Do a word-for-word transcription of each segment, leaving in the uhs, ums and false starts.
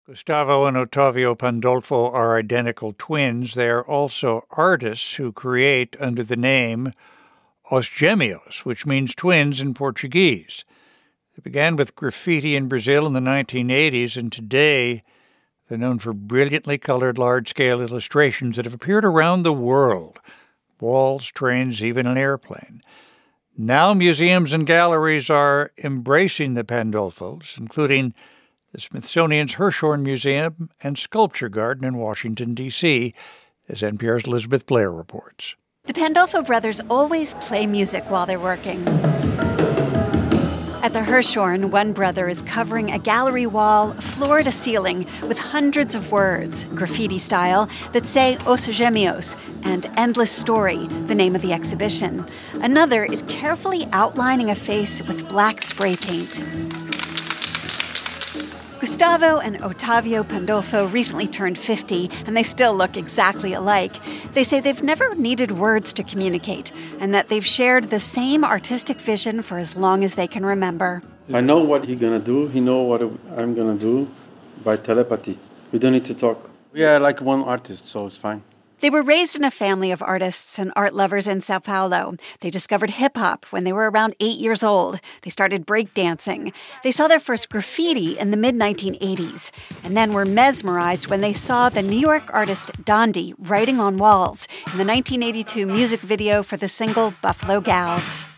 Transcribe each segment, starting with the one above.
Gustavo and Otavio Pandolfo are identical twins. They are also artists who create under the name Os Gêmeos, which means twins in Portuguese. They began with graffiti in Brazil in the nineteen eighties, and today they're known for brilliantly colored large-scale illustrations that have appeared around the world. Walls, trains, even an airplane. Now museums and galleries are embracing the Pandolfos, including the Smithsonian's Hirshhorn Museum and Sculpture Garden in Washington, D C, as N P R's Elizabeth Blair reports. The Pandolfo brothers always play music while they're working. At the Hirshhorn, one brother is covering a gallery wall, floor to ceiling, with hundreds of words, graffiti style, that say Os Gêmeos and Endless Story, the name of the exhibition. Another is carefully outlining a face with black spray paint. Gustavo and Otavio Pandolfo recently turned fifty, and they still look exactly alike. They say they've never needed words to communicate, and that they've shared the same artistic vision for as long as they can remember. I know what he's going to do. He knows what I'm going to do by telepathy. We don't need to talk. We are like one artist, so it's fine. They were raised in a family of artists and art lovers in Sao Paulo. They discovered hip-hop when they were around eight years old. They started breakdancing. They saw their first graffiti in the mid nineteen eighties, and then were mesmerized when they saw the New York artist Dondi writing on walls in the nineteen eighty-two music video for the single Buffalo Gals.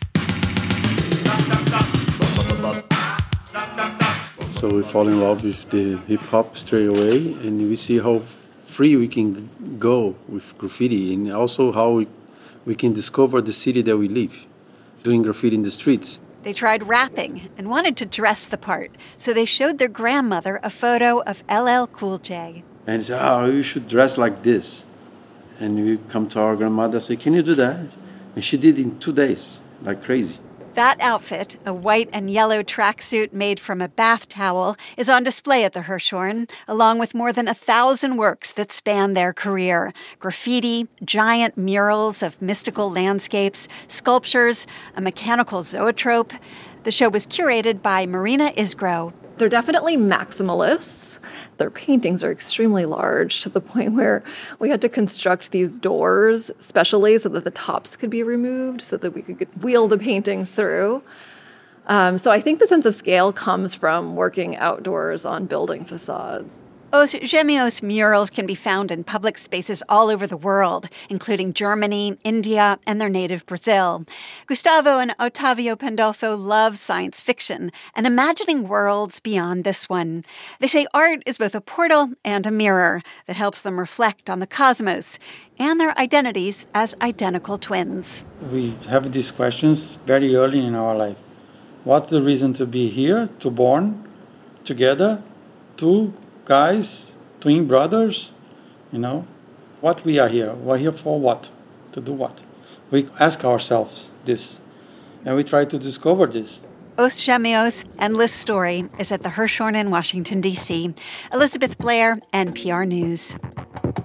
So we fall in love with the hip-hop straight away, and we see how free we can go with graffiti, and also how we, we can discover the city that we live, doing graffiti in the streets. They tried rapping and wanted to dress the part, so they showed their grandmother a photo of L L Cool J. And he said, oh, you should dress like this. And we come to our grandmother and say, can you do that? And she did in two days, like crazy. That outfit, a white and yellow tracksuit made from a bath towel, is on display at the Hirshhorn, along with more than a thousand works that span their career. Graffiti, giant murals of mystical landscapes, sculptures, a mechanical zoetrope. The show was curated by Marina Isgro. They're definitely maximalists. Their paintings are extremely large to the point where we had to construct these doors specially so that the tops could be removed so that we could wheel the paintings through. Um, so I think the sense of scale comes from working outdoors on building facades. Os Gêmeos murals can be found in public spaces all over the world, including Germany, India, and their native Brazil. Gustavo and Otavio Pandolfo love science fiction and imagining worlds beyond this one. They say art is both a portal and a mirror that helps them reflect on the cosmos and their identities as identical twins. We have these questions very early in our life. What's the reason to be here, to born together, two guys, twin brothers, you know? What we are here? We're here for what? To do what? We ask ourselves this, and we try to discover this. Os Gêmeos, Endless Story, is at the Hirshhorn in Washington, D C. Elizabeth Blair, N P R News.